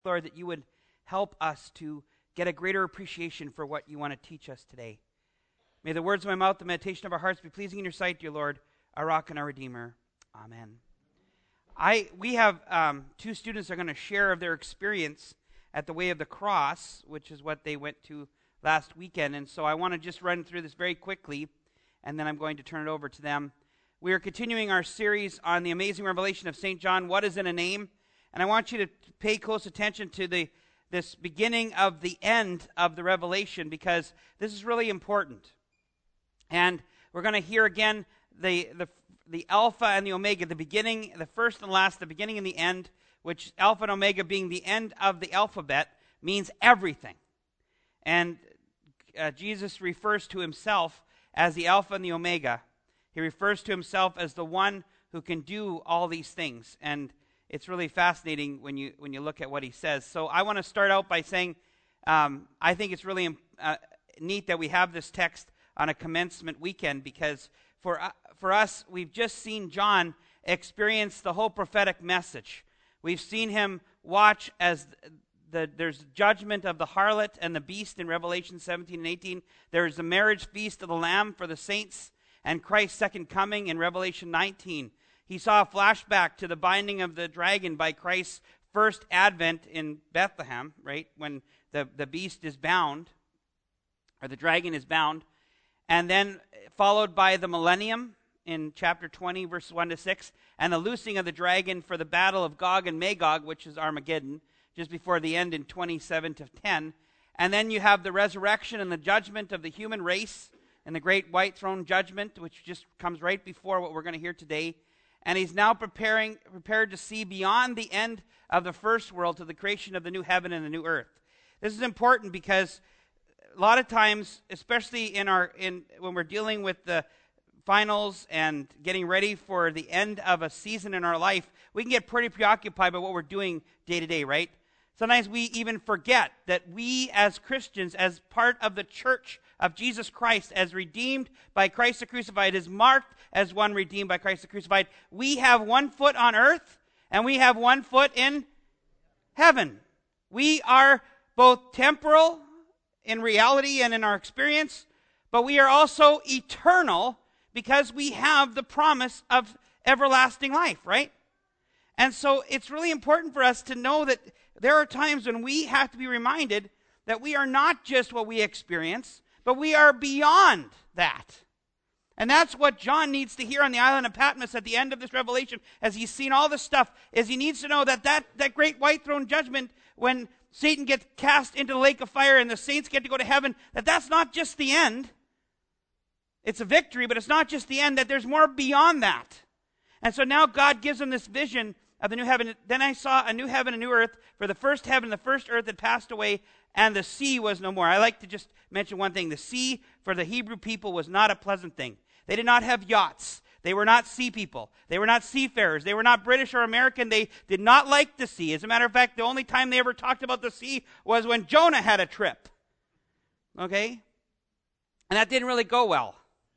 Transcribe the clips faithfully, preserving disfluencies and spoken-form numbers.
Lord, that you would help us to get a greater appreciation for what you want to teach us today. May the words of my mouth, the meditation of our hearts be pleasing in your sight, dear Lord, our rock and our redeemer. Amen. I we have um, two students that are going to share of their experience at the Way of the Cross, which is what they went to last weekend. And so I want to just run through this very quickly, and then I'm going to turn it over to them. We are continuing our series on the amazing revelation of Saint John, What is in a Name? And I want you to pay close attention to the this beginning of the end of the revelation, because this is really important. And we're going to hear again the, the the Alpha and the Omega, the beginning, the first and last, the beginning and the end, which Alpha and Omega being the end of the alphabet means everything. And uh, Jesus refers to himself as the Alpha and the Omega. He refers to himself as the one who can do all these things. And it's really fascinating when you when you look at what he says. So I want to start out by saying um, I think it's really uh, neat that we have this text on a commencement weekend, because for uh, for us, we've just seen John experience the whole prophetic message. We've seen him watch as the, there's judgment of the harlot and the beast in Revelation seventeen and eighteen. There's the marriage feast of the Lamb for the saints and Christ's second coming in Revelation nineteen. He saw a flashback to the binding of the dragon by Christ's first advent in Bethlehem, right, when the, the beast is bound, or the dragon is bound, and then followed by the millennium in chapter twenty, verses one to six, and the loosing of the dragon for the battle of Gog and Magog, which is Armageddon, just before the end in twenty-seven to ten. And then you have the resurrection and the judgment of the human race and the great white throne judgment, which just comes right before what we're going to hear today. And he's now preparing, prepared to see beyond the end of the first world to the creation of the new heaven and the new earth. This is important because a lot of times, especially in our in when we're dealing with the finals and getting ready for the end of a season in our life, we can get pretty preoccupied by what we're doing day to day, right? Sometimes we even forget that we as Christians, as part of the church of Jesus Christ, as redeemed by Christ the crucified, is marked as one redeemed by Christ the crucified. We have one foot on earth and we have one foot in heaven. We are both temporal in reality and in our experience, but we are also eternal because we have the promise of everlasting life, right? And so it's really important for us to know that there are times when we have to be reminded that we are not just what we experience, but we are beyond that. And that's what John needs to hear on the island of Patmos at the end of this revelation, as he's seen all this stuff, is he needs to know that that, that great white throne judgment, when Satan gets cast into the lake of fire and the saints get to go to heaven, that that's not just the end. It's a victory, but it's not just the end, that there's more beyond that. And so now God gives him this vision of the new heaven. Then I saw a new heaven and a new earth, for the first heaven and the first earth had passed away, and the sea was no more. I like to just mention one thing. The sea for the Hebrew people was not a pleasant thing. They did not have yachts. They were not sea people. They were not seafarers. They were not British or American. They did not like the sea. As a matter of fact, the only time they ever talked about the sea was when Jonah had a trip. Okay? And that didn't really go well.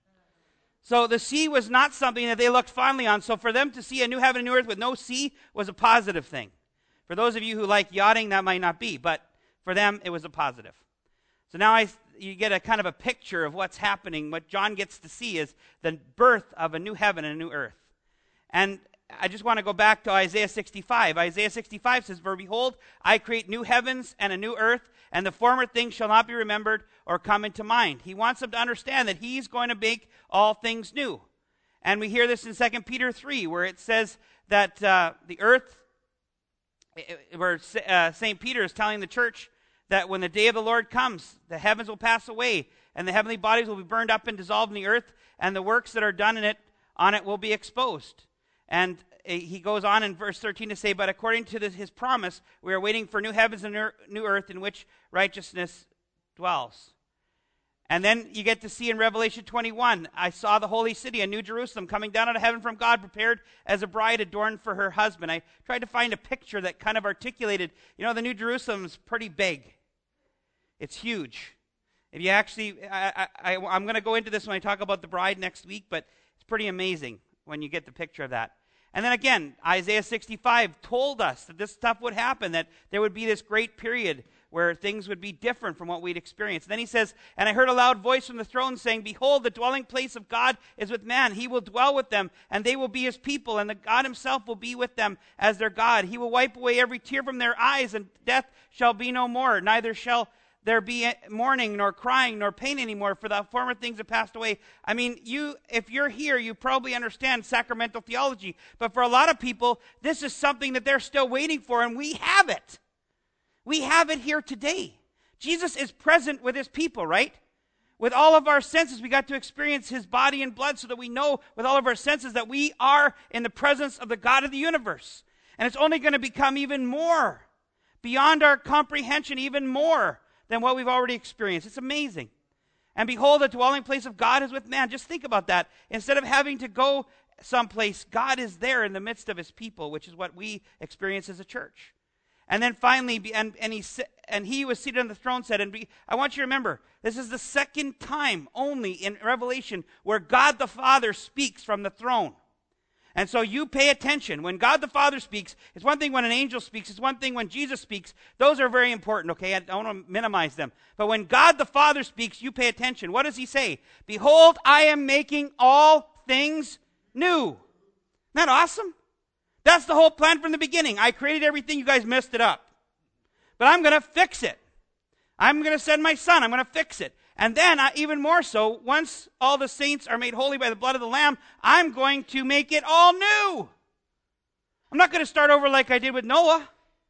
So the sea was not something that they looked fondly on. So for them to see a new heaven and new earth with no sea was a positive thing. For those of you who like yachting, that might not be, but for them, it was a positive. So now I, you get a kind of a picture of what's happening. What John gets to see is the birth of a new heaven and a new earth. And I just want to go back to Isaiah sixty-five. Isaiah sixty-five says, "For behold, I create new heavens and a new earth, and the former things shall not be remembered or come into mind." He wants them to understand that he's going to make all things new. And we hear this in Second Peter three, where it says that uh, the earth, where uh, Saint Peter is telling the church that when the day of the Lord comes, the heavens will pass away, and the heavenly bodies will be burned up and dissolved in the earth, and the works that are done in it on it will be exposed. And he goes on in verse thirteen to say, "But according to this, his promise, we are waiting for new heavens and new earth in which righteousness dwells." And then you get to see in Revelation twenty-one, "I saw the holy city, a new Jerusalem, coming down out of heaven from God, prepared as a bride adorned for her husband." I tried to find a picture that kind of articulated, you know, the new Jerusalem's pretty big. It's huge. If you actually, I, I, I'm going to go into this when I talk about the bride next week, but it's pretty amazing when you get the picture of that. And then again, Isaiah sixty-five told us that this stuff would happen, that there would be this great period where things would be different from what we'd experienced. Then he says, and I heard a loud voice from the throne saying, behold, the dwelling place of God is with man. He will dwell with them, and they will be his people, and the God himself will be with them as their God. He will wipe away every tear from their eyes, and death shall be no more. Neither shall there be mourning, nor crying, nor pain anymore, for the former things have passed away. I mean, you, if you're here, you probably understand sacramental theology. But for a lot of people, this is something that they're still waiting for, and we have it. We have it here today. Jesus is present with his people, right? With all of our senses, we got to experience his body and blood so that we know with all of our senses that we are in the presence of the God of the universe. And it's only going to become even more, beyond our comprehension, even more than what we've already experienced. It's amazing. And behold, the dwelling place of God is with man. Just think about that. Instead of having to go someplace, God is there in the midst of his people, which is what we experience as a church. And then finally, and, and, he, and he was seated on the throne said, and be, I want you to remember, this is the second time only in Revelation where God the Father speaks from the throne. And so you pay attention. When God the Father speaks, it's one thing when an angel speaks, it's one thing when Jesus speaks. Those are very important, okay? I don't want to minimize them. But when God the Father speaks, you pay attention. What does he say? Behold, I am making all things new. Isn't that awesome? That's the whole plan from the beginning. I created everything, you guys messed it up. But I'm going to fix it. I'm going to send my son, I'm going to fix it. And then, uh, even more so, once all the saints are made holy by the blood of the Lamb, I'm going to make it all new. I'm not going to start over like I did with Noah.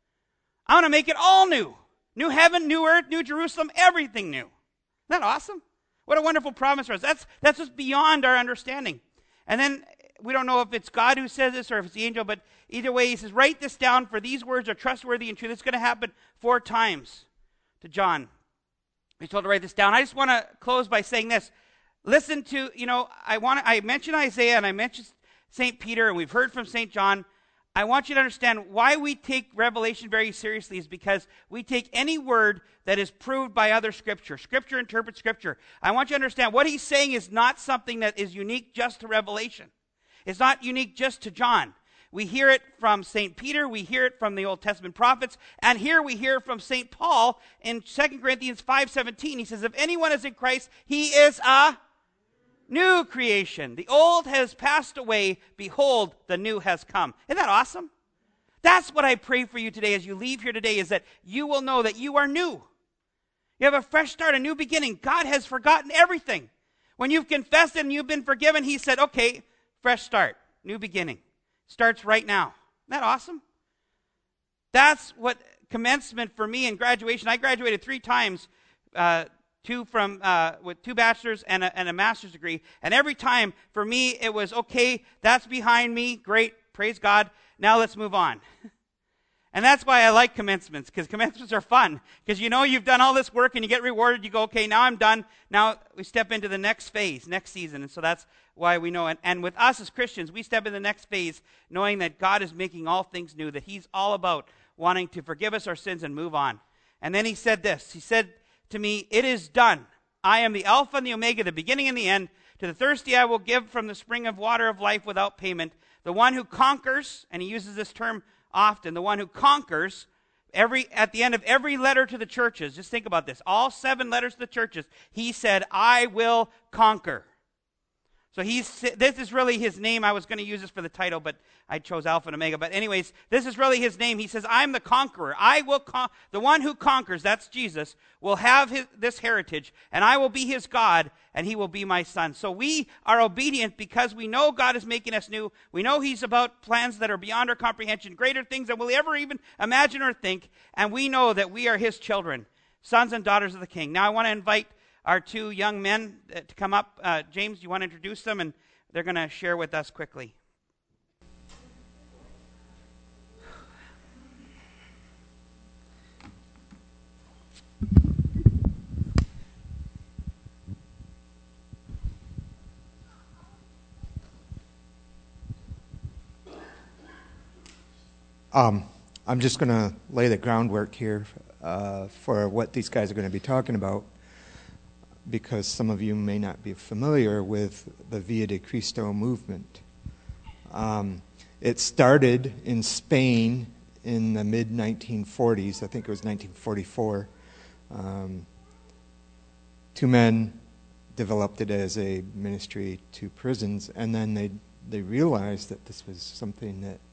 I want to make it all new. New heaven, new earth, new Jerusalem, everything new. Isn't that awesome? What a wonderful promise for us. That's, that's just beyond our understanding. And then, we don't know if it's God who says this or if it's the angel, but either way, he says, write this down, for these words are trustworthy and true. This is going to happen four times to John. He's told to write this down. I just want to close by saying this. Listen to, you know, I want to, I mentioned Isaiah and I mentioned Saint Peter, and we've heard from Saint John. I want you to understand why we take Revelation very seriously is because we take any word that is proved by other Scripture. Scripture interprets Scripture. I want you to understand what he's saying is not something that is unique just to Revelation. It's not unique just to John. We hear it from Saint Peter, we hear it from the Old Testament prophets, and here we hear from Saint Paul in Second Corinthians five seventeen. He says, if anyone is in Christ, he is a new creation. The old has passed away, behold, the new has come. Isn't that awesome? That's what I pray for you today as you leave here today, is that you will know that you are new. You have a fresh start, a new beginning. God has forgotten everything. When you've confessed it and you've been forgiven, he said, okay, fresh start, new beginning. Starts right now. Isn't that awesome? That's what commencement for me in graduation. I graduated three times, uh, two from uh, with two bachelors and a, and a master's degree. And every time for me it was, okay, that's behind me. Great, praise God. Now let's move on. And that's why I like commencements, because commencements are fun. Because you know you've done all this work and you get rewarded. You go, okay, now I'm done. Now we step into the next phase, next season. And so that's why we know. And, and with us as Christians, we step in the next phase knowing that God is making all things new, that he's all about wanting to forgive us our sins and move on. And then he said this. He said to me, it is done. I am the Alpha and the Omega, the beginning and the end. To the thirsty I will give from the spring of water of life without payment. The one who conquers, and he uses this term often, the one who conquers, every at the end of every letter to the churches, just think about this, all seven letters to the churches, he said, I will conquer. So he's, this is really his name. I was going to use this for the title, but I chose Alpha and Omega. But anyways, this is really his name. He says, I'm the conqueror. I will, con- the one who conquers, that's Jesus, will have his, this heritage, and I will be his God, and he will be my son. So we are obedient because we know God is making us new. We know he's about plans that are beyond our comprehension, greater things than we'll ever even imagine or think, and we know that we are his children, sons and daughters of the King. Now I want to invite our two young men to come up. Uh, James, do you want to introduce them? And they're going to share with us quickly. Um, I'm just going to lay the groundwork here uh, for what these guys are going to be talking about, because some of you may not be familiar with the Via de Cristo movement. Um, It started in Spain in the mid nineteen forties. I think it was nineteen forty-four. Um, two men developed it as a ministry to prisons, and then they they realized that this was something that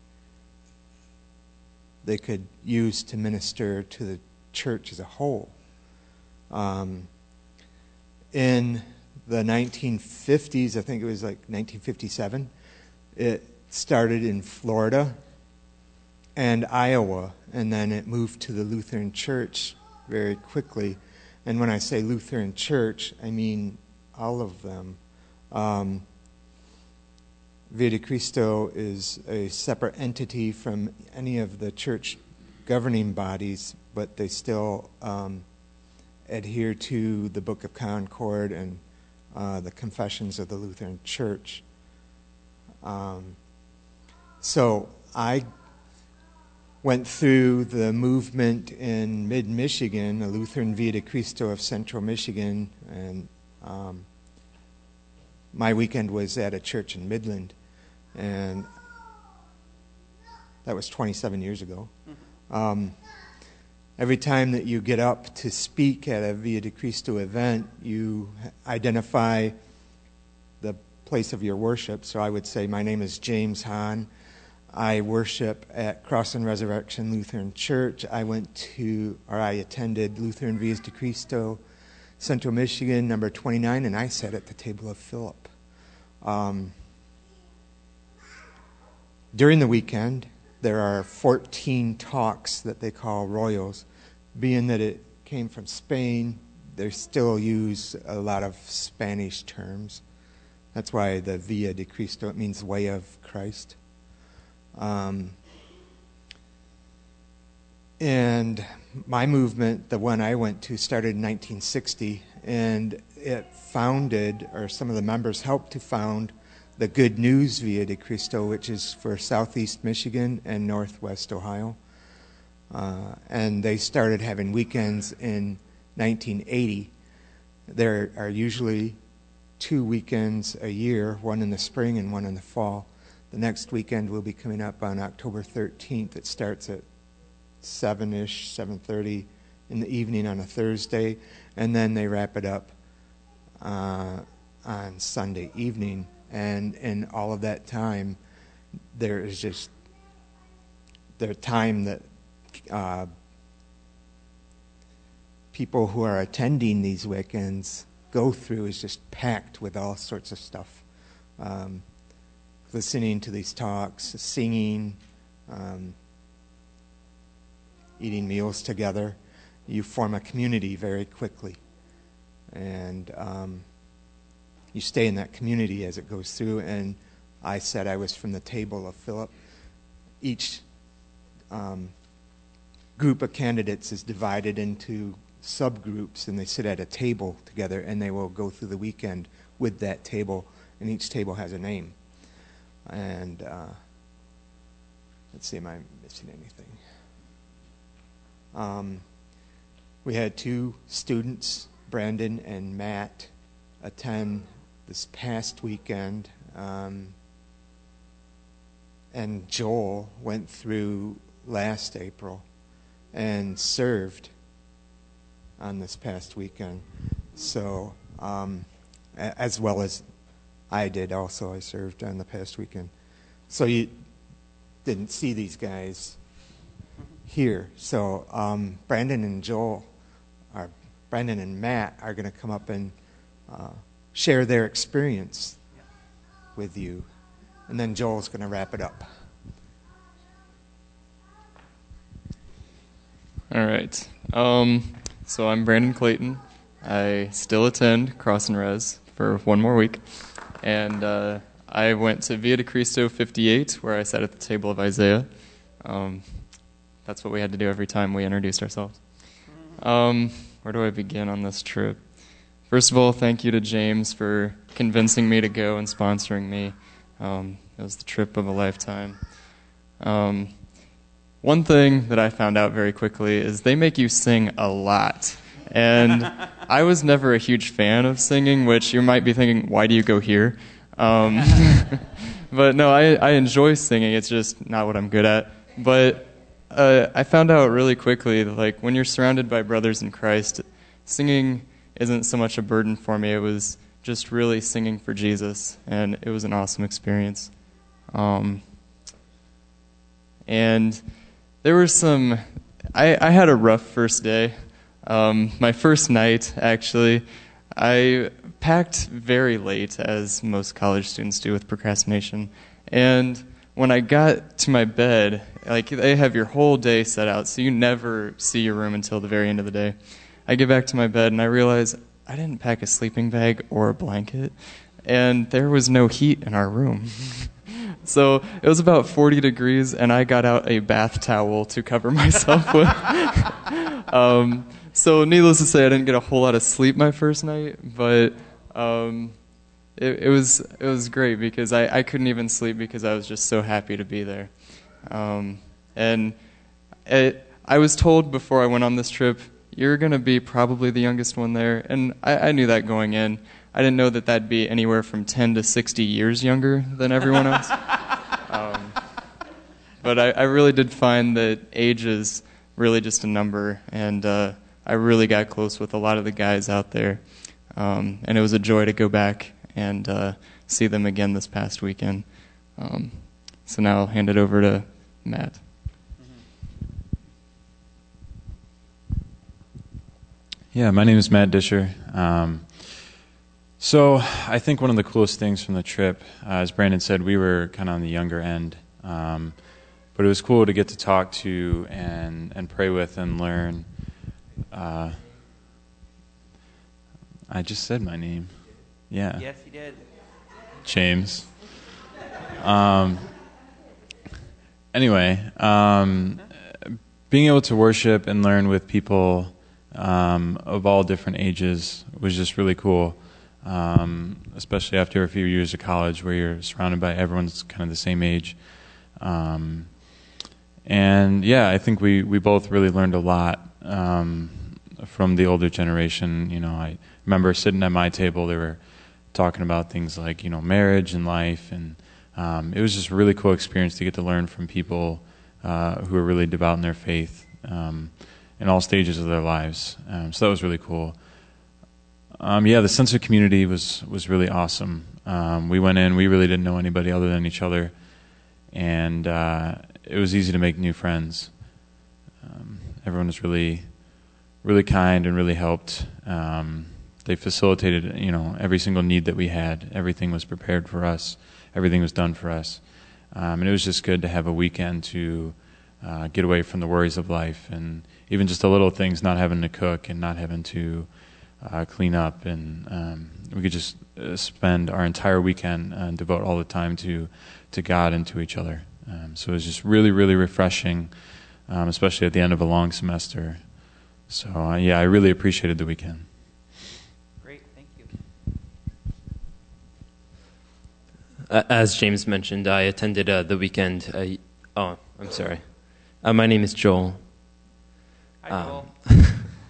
they could use to minister to the church as a whole. Um, in the nineteen fifties, I think it was like nineteen fifty-seven, it started in Florida and Iowa, and then it moved to the Lutheran Church very quickly. And when I say Lutheran Church, I mean all of them. Um, Via de Cristo is a separate entity from any of the church governing bodies, but they still um, adhere to the Book of Concord and uh, the Confessions of the Lutheran Church. Um, so I went through the movement in mid-Michigan, the Lutheran Via de Cristo of Central Michigan, and um, my weekend was at a church in Midland, and that was twenty-seven years ago. Um, every time that you get up to speak at a Via de Cristo event, you identify the place of your worship. So I would say, my name is James Hahn. I worship at Cross and Resurrection Lutheran Church. I went to, or I attended Lutheran Via de Cristo, Central Michigan, number twenty-nine, and I sat at the table of Philip. Um, during the weekend, there are fourteen talks that they call royals. Being that it came from Spain, they still use a lot of Spanish terms. That's why the Via de Cristo, it means way of Christ. Um, and my movement, the one I went to, started in nineteen sixty, and it founded, or some of the members helped to found, the Good News Via de Cristo, which is for southeast Michigan and northwest Ohio. Uh, and they started having weekends in nineteen eighty. There are usually two weekends a year, one in the spring and one in the fall. The next weekend will be coming up on October thirteenth. It starts at seven-ish, seven thirty in the evening on a Thursday, and then they wrap it up uh, on Sunday evening. And in all of that time, there is just the time that uh, people who are attending these weekends go through is just packed with all sorts of stuff. Um, listening to these talks, singing, um, eating meals together. You form a community very quickly. And um, you stay in that community as it goes through. And I said I was from the table of Philip. Each um, group of candidates is divided into subgroups, and they sit at a table together, and they will go through the weekend with that table, and each table has a name. And uh, let's see, am I missing anything? Um, we had two students, Brandon and Matt, attend this past weekend. Um, and Joel went through last April and served on this past weekend. So, um, as well as I did also. I served on the past weekend. So you didn't see these guys here. So um, Brandon and Joel, or Brandon and Matt are going to come up and uh, share their experience with you. And then Joel's going to wrap it up. All right. Um, so I'm Brandon Clayton. I still attend Cross and Res for one more week. And uh, I went to Via de Cristo fifty-eight, where I sat at the table of Isaiah. Um, that's what we had to do every time we introduced ourselves. Um, where do I begin on this trip? First of all, thank you to James for convincing me to go and sponsoring me. Um, it was the trip of a lifetime. Um, one thing that I found out very quickly is they make you sing a lot. And I was never a huge fan of singing, which you might be thinking, why do you go here? Um, but no, I, I enjoy singing. It's just not what I'm good at. But uh, I found out really quickly that, like, when you're surrounded by brothers in Christ, singing isn't so much a burden for me. It was just really singing for Jesus, and it was an awesome experience. Um, and there were some... I, I had a rough first day. Um, my first night, actually, I packed very late, as most college students do with procrastination. And when I got to my bed, like, they have your whole day set out, so you never see your room until the very end of the day. I get back to my bed, and I realize I didn't pack a sleeping bag or a blanket, and there was no heat in our room. So it was about forty degrees, and I got out a bath towel to cover myself with. um, so needless to say, I didn't get a whole lot of sleep my first night, but um, it, it was it was great because I, I couldn't even sleep because I was just so happy to be there. Um, and it, I was told before I went on this trip, you're going to be probably the youngest one there, and I, I knew that going in. I didn't know that that'd be anywhere from ten to sixty years younger than everyone else. um, but I, I really did find that age is really just a number, and uh, I really got close with a lot of the guys out there. Um, and it was a joy to go back and uh, see them again this past weekend. Um, so now I'll hand it over to Matt. Yeah, my name is Matt Disher. Um, so I think one of the coolest things from the trip, uh, as Brandon said, we were kind of on the younger end. Um, but it was cool to get to talk to and, and pray with and learn. Uh, I just said my name. Yeah. Yes, you did. James. Um, anyway, um, being able to worship and learn with people um, of all different ages was just really cool, um, especially after a few years of college where you're surrounded by everyone's kind of the same age. Um, and yeah, I think we, we both really learned a lot um, from the older generation. You know, I remember sitting at my table, they were talking about things like, you know, marriage and life, and um, it was just a really cool experience to get to learn from people uh, who are really devout in their faith um, in all stages of their lives. Um, so that was really cool. Um, yeah, the sense of community was, was really awesome. Um, we went in, we really didn't know anybody other than each other, and uh, it was easy to make new friends. Um, everyone was really, really kind and really helped. Um, they facilitated, you know, every single need that we had. Everything was prepared for us. Everything was done for us. Um, and it was just good to have a weekend to uh, get away from the worries of life and even just the little things, not having to cook and not having to uh, clean up. And um, we could just uh, spend our entire weekend and devote all the time to, to God and to each other. Um, so it was just really, really refreshing, um, especially at the end of a long semester. So, uh, yeah, I really appreciated the weekend. As James mentioned, I attended uh, the weekend. Uh, oh, I'm sorry. Uh, my name is Joel. Hi, Joel. Um,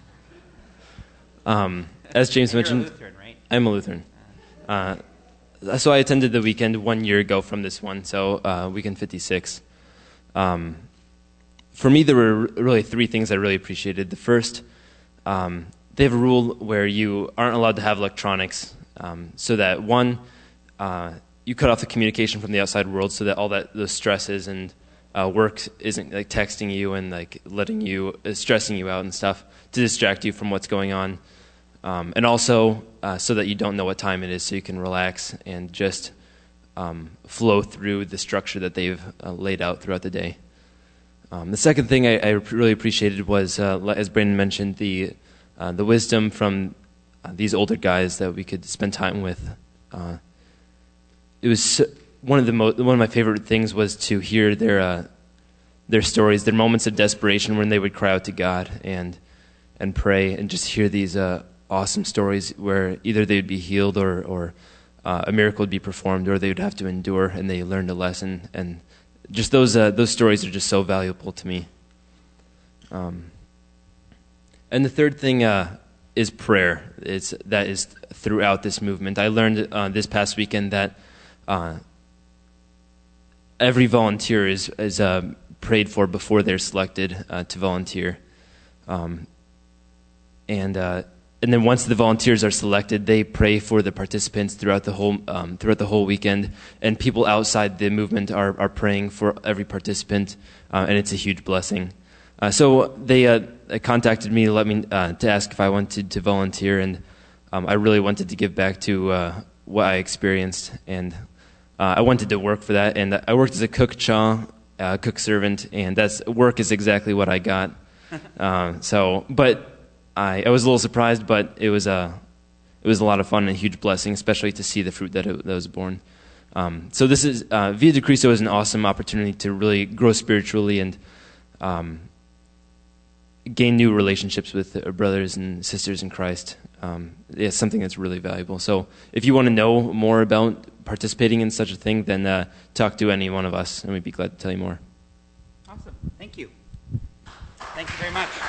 um, as James You're mentioned, a Lutheran, right? I'm a Lutheran. Uh, so I attended the weekend one year ago from this one, so uh, weekend fifty-six. Um, for me, there were really three things I really appreciated. The first, um, they have a rule where you aren't allowed to have electronics, um, so that one, uh, you cut off the communication from the outside world so that all that the stresses and uh, work isn't like texting you and like letting you, uh, stressing you out and stuff to distract you from what's going on. Um, and also uh, so that you don't know what time it is so you can relax and just um, flow through the structure that they've uh, laid out throughout the day. Um, the second thing I, I really appreciated was, uh, as Brandon mentioned, the, uh, the wisdom from uh, these older guys that we could spend time with. Uh, It was one of the mo- one of my favorite things was to hear their uh, their stories, their moments of desperation when they would cry out to God and and pray, and just hear these uh, awesome stories where either they would be healed or or uh, a miracle would be performed, or they would have to endure and they learned a lesson. And just those uh, those stories are just so valuable to me. Um, and the third thing uh, is prayer. It's that is throughout this movement. I learned uh, this past weekend that. Uh, every volunteer is is uh, prayed for before they're selected uh, to volunteer, um, and uh, and then once the volunteers are selected, they pray for the participants throughout the whole um, throughout the whole weekend. And people outside the movement are are praying for every participant, uh, and it's a huge blessing. Uh, so they uh, contacted me, let me uh, to ask if I wanted to volunteer, and um, I really wanted to give back to uh, what I experienced, and uh, I wanted to work for that. And I worked as a cook cha, uh, cook servant, and that's work is exactly what I got. uh, so, but I, I was a little surprised, but it was a it was a lot of fun and a huge blessing, especially to see the fruit that it, that was born. Um, so this is uh, Via de Cristo is an awesome opportunity to really grow spiritually and Um, gain new relationships with brothers and sisters in Christ. Um, it's something that's really valuable. So if you want to know more about participating in such a thing, then uh, talk to any one of us, and we'd be glad to tell you more. Awesome. Thank you. Thank you very much.